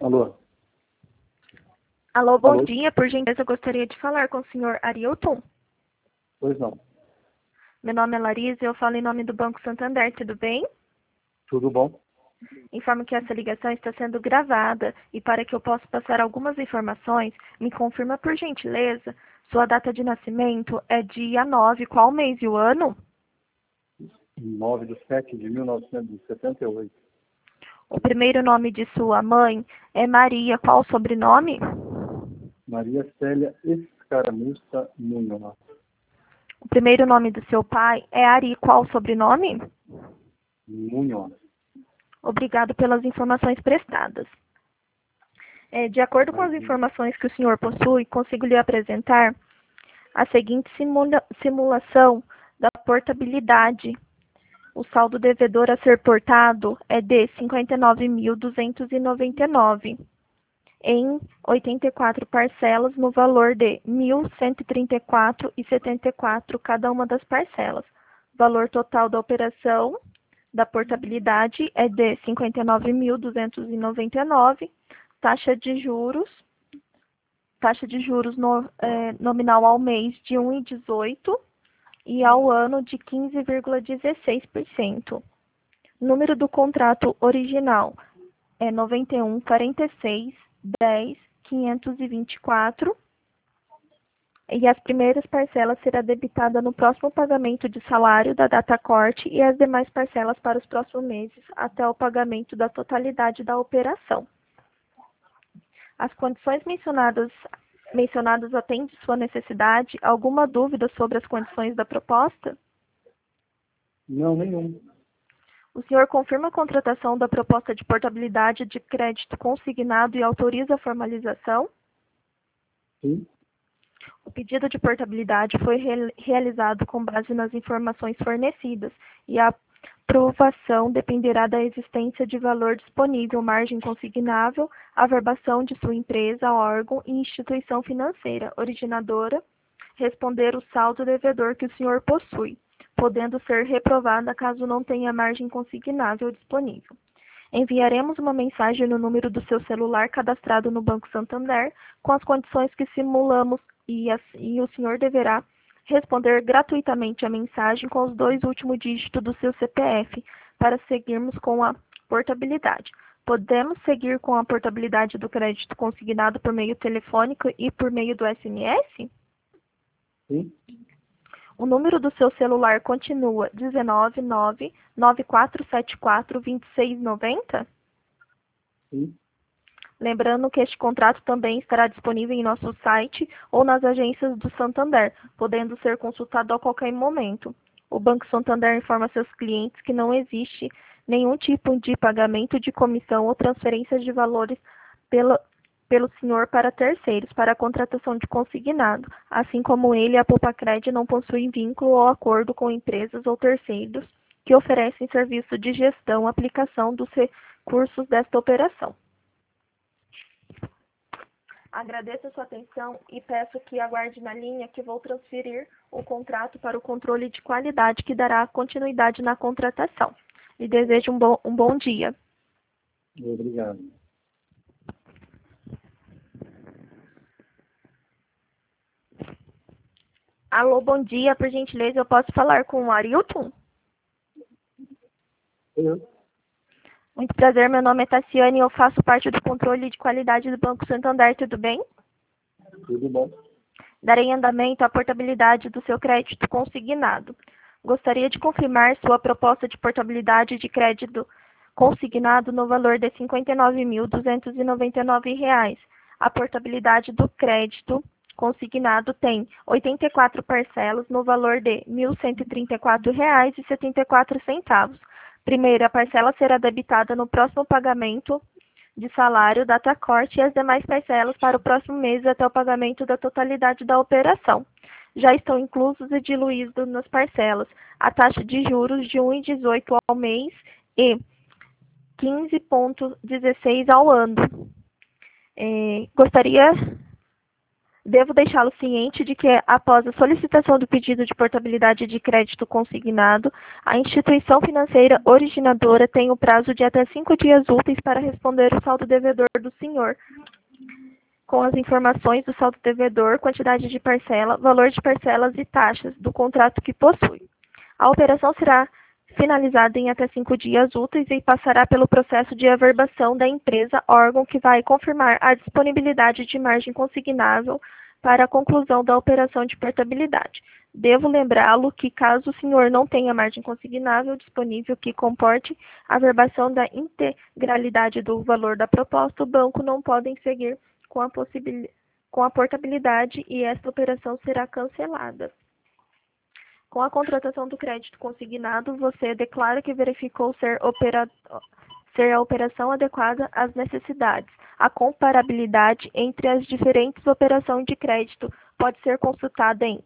Alô? Alô, bom Alô? dia. Por gentileza, eu gostaria de falar com o senhor Arilton. Pois não. Meu nome é Larissa e eu falo em nome do Banco Santander, tudo bem? Tudo bom? Informo que essa ligação está sendo gravada e para que eu possa passar algumas informações, me confirma por gentileza, sua data de nascimento é dia 9, qual mês e o ano? 9/7/1978. O primeiro nome de sua mãe é Maria, qual o sobrenome? Maria Célia Escaramuça Munhoz. O primeiro nome do seu pai é Ari, qual o sobrenome? Munhoz. Obrigado pelas informações prestadas. De acordo com as informações que o senhor possui, consigo lhe apresentar a seguinte simulação da portabilidade. O saldo devedor a ser portado é de 59.299 em 84 parcelas no valor de 1.134,74 cada uma das parcelas. O valor total da operação da portabilidade é de 59.299, taxa de juros nominal ao mês de 1,18 e ao ano de 15,16%. Número do contrato original é 91.46.10.524 e as primeiras parcelas será debitada no próximo pagamento de salário da data corte e as demais parcelas para os próximos meses até o pagamento da totalidade da operação. As condições mencionadas atendem sua necessidade? Alguma dúvida sobre as condições da proposta? Não, nenhum. O senhor confirma a contratação da proposta de portabilidade de crédito consignado e autoriza a formalização? Sim. O pedido de portabilidade foi realizado com base nas informações fornecidas e a aprovação dependerá da existência de valor disponível, margem consignável, averbação de sua empresa, órgão e instituição financeira originadora, responder o saldo devedor que o senhor possui, podendo ser reprovada caso não tenha margem consignável disponível. Enviaremos uma mensagem no número do seu celular cadastrado no Banco Santander com as condições que simulamos e o senhor deverá responder gratuitamente a mensagem com os 2 últimos dígitos do seu CPF para seguirmos com a portabilidade. Podemos seguir com a portabilidade do crédito consignado por meio telefônico e por meio do SMS? Sim. O número do seu celular continua 19994742690? Sim. Lembrando que este contrato também estará disponível em nosso site ou nas agências do Santander, podendo ser consultado a qualquer momento. O Banco Santander informa seus clientes que não existe nenhum tipo de pagamento de comissão ou transferência de valores pelo senhor para terceiros, para a contratação de consignado, assim como ele, a Poupa-Cred não possui vínculo ou acordo com empresas ou terceiros que oferecem serviço de gestão, aplicação dos recursos desta operação. Agradeço a sua atenção e peço que aguarde na linha que vou transferir o contrato para o controle de qualidade que dará continuidade na contratação. Lhe desejo um bom dia. Obrigado. Alô, bom dia. Por gentileza, eu posso falar com o Arilton? Eu. Muito prazer, meu nome é Tassiane e eu faço parte do controle de qualidade do Banco Santander, tudo bem? Tudo bom. Darei andamento à portabilidade do seu crédito consignado. Gostaria de confirmar sua proposta de portabilidade de crédito consignado no valor de R$ 59.299. A portabilidade do crédito consignado tem 84 parcelas no valor de R$ 1.134,74. Primeira parcela será debitada no próximo pagamento de salário, data corte e as demais parcelas para o próximo mês até o pagamento da totalidade da operação. Já estão inclusos e diluídos nas parcelas a taxa de juros de 1,18 ao mês e 15,16 ao ano. Gostaria Devo deixá-lo ciente de que, após a solicitação do pedido de portabilidade de crédito consignado, a instituição financeira originadora tem o prazo de até 5 dias úteis para responder o saldo devedor do senhor, com as informações do saldo devedor, quantidade de parcela, valor de parcelas e taxas do contrato que possui. A operação será finalizada em até 5 dias úteis e passará pelo processo de averbação da empresa, órgão que vai confirmar a disponibilidade de margem consignável para a conclusão da operação de portabilidade. Devo lembrá-lo que, caso o senhor não tenha margem consignável disponível que comporte a averbação da integralidade do valor da proposta, o banco não pode seguir com a portabilidade e esta operação será cancelada. Com a contratação do crédito consignado, você declara que verificou ser a operação adequada às necessidades. A comparabilidade entre as diferentes operações de crédito pode ser consultada em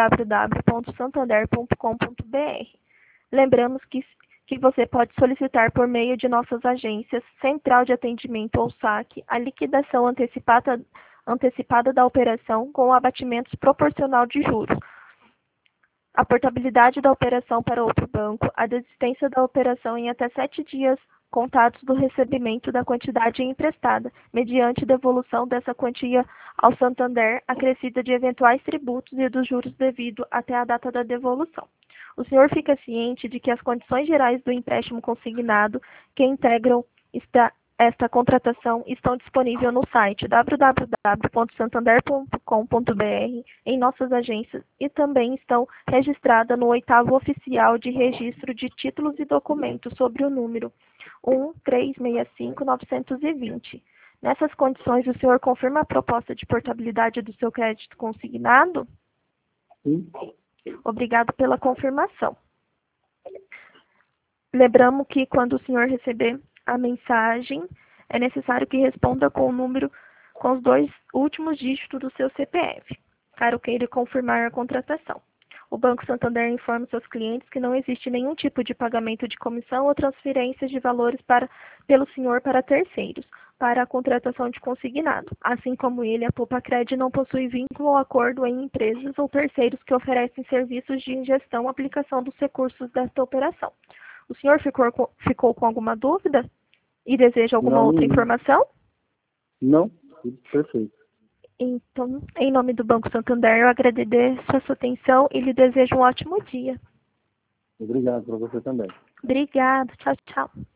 www.santander.com.br. Lembramos que você pode solicitar por meio de nossas agências, Central de Atendimento ou SAC, a liquidação antecipada da operação com abatimento proporcional de juros, a portabilidade da operação para outro banco, a desistência da operação em até 7 dias contados do recebimento da quantidade emprestada, mediante devolução dessa quantia ao Santander, acrescida de eventuais tributos e dos juros devido até a data da devolução. O senhor fica ciente de que as condições gerais do empréstimo consignado que integram esta contratação estão disponíveis no site www.santander.com.br, em nossas agências, e também estão registradas no 8º Oficial de Registro de Títulos e Documentos sobre o número 1365920. Nessas condições, o senhor confirma a proposta de portabilidade do seu crédito consignado? Sim. Obrigado pela confirmação. Lembramos que quando o senhor receber a mensagem, é necessário que responda com o número, com os 2 últimos dígitos do seu CPF, caso queira confirmar a contratação. O Banco Santander informa seus clientes que não existe nenhum tipo de pagamento de comissão ou transferência de valores pelo senhor para terceiros, para a contratação de consignado. Assim como ele, a Poupa-Cred não possui vínculo ou acordo em empresas ou terceiros que oferecem serviços de gestão ou aplicação dos recursos desta operação. O senhor ficou com alguma dúvida e deseja alguma outra informação? Não, tudo perfeito. Então, em nome do Banco Santander, eu agradeço a sua atenção e lhe desejo um ótimo dia. Obrigado para você também. Obrigada. Tchau, tchau.